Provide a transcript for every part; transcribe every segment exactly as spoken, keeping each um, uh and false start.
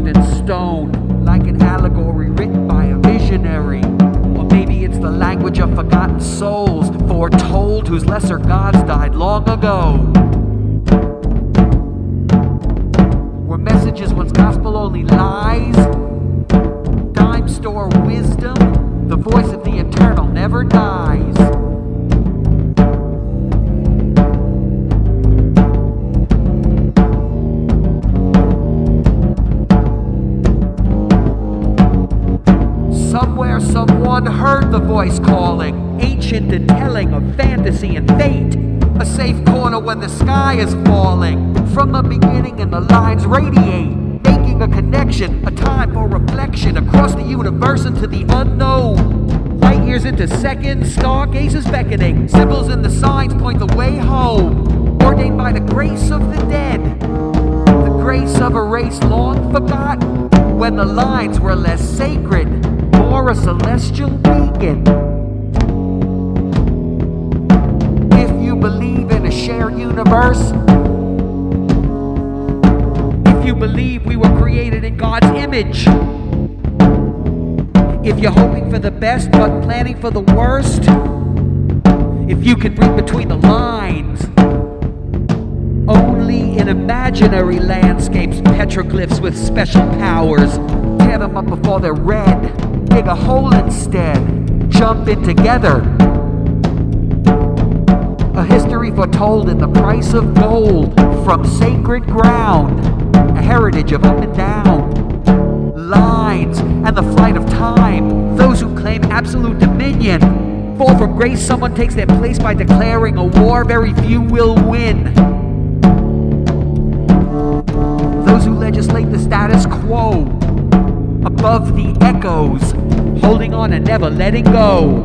carved in stone, like an allegory written by a visionary. Or maybe it's the language of forgotten souls, foretold whose lesser gods died long ago. Were messages once gospel-only lies? Dime store wisdom? The voice of the eternal never dies. Somewhere someone heard the voice calling, ancient and telling of fantasy and fate. A safe corner when the sky is falling. From the beginning and the lines radiate, making a connection, a time for reflection across the universe into the unknown. Light years into seconds, stargazers beckoning. Symbols and the signs point the way home. Ordained by the grace of the dead, the grace of a race long forgotten. When the lines were less sacred, more a celestial beacon. If you believe in a shared universe, if you believe we were created in God's image, if you're hoping for the best but planning for the worst, if you can read between the lines, only in imaginary landscapes, petroglyphs with special powers. Tear them up before they're read. Dig a hole instead. Jump in together. A history foretold in the price of gold. From sacred ground. A heritage of up and down. Lines and the flight of time. Those who claim absolute dominion fall from grace. Someone takes their place by declaring a war. Very few will win. Those who legislate the status quo, above the echoes, holding on and never letting go.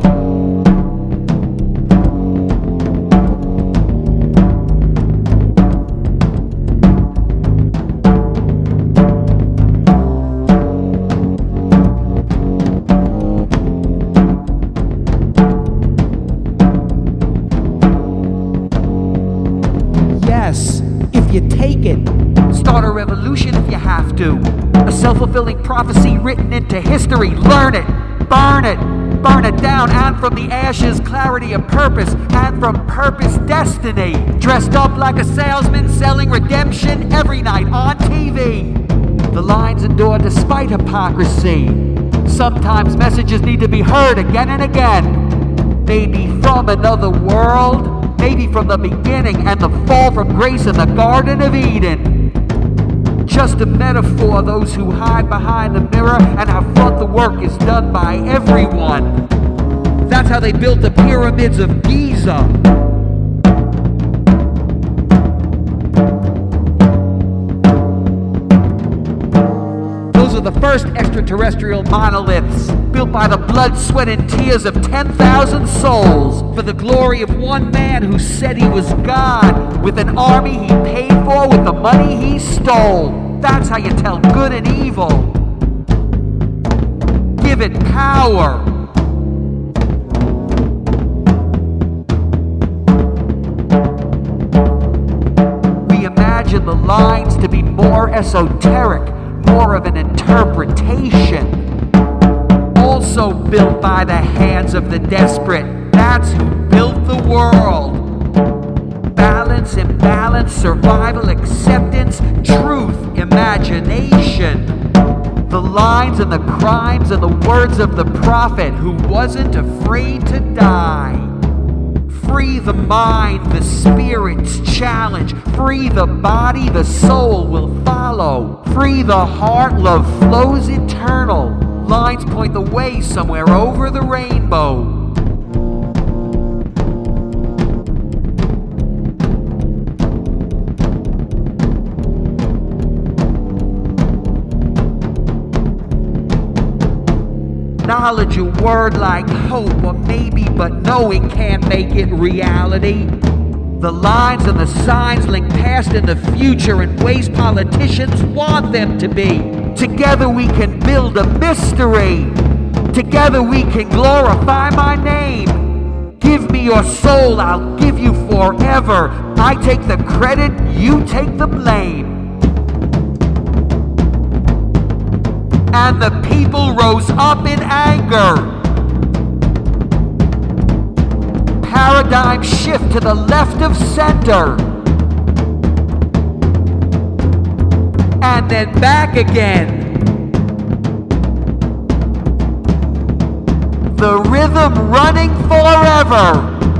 Yes, if you take it. Start a revolution if you have to. A self-fulfilling prophecy written into history. Learn it, burn it, burn it down. And from the ashes, clarity of purpose. And from purpose, destiny. Dressed up like a salesman selling redemption every night on T V. The lines endure despite hypocrisy. Sometimes messages need to be heard again and again. Maybe from another world. Maybe from the beginning and the fall from grace in the Garden of Eden. Just a metaphor, those who hide behind the mirror and have thought the work is done by everyone. That's how they built the pyramids of Giza. Those are the first extraterrestrial monoliths, built by the blood, sweat, and tears of ten thousand souls, for the glory of one man who said he was God, with an army he paid for with the money he stole. That's how you tell good and evil. Give it power. We imagine the lines to be more esoteric, more of an interpretation. Also built by the hands of the desperate. That's who built the world. Balance, imbalance, survival, acceptance, truth, imagination. The lines and the crimes and the words of the prophet who wasn't afraid to die. Free the mind, the spirit's challenge. Free the body, the soul will follow. Free the heart, love flows eternal. Lines point the way somewhere over the rainbow. Knowledge, a word like hope, or maybe, but knowing can't make it reality. The lines and the signs link past and the future in ways politicians want them to be. Together we can build a mystery. Together we can glorify my name. Give me your soul, I'll give you forever. I take the credit, you take the blame. and the people rose up in anger. Paradigm shift to the left of center. And then back again. The rhythm running forever.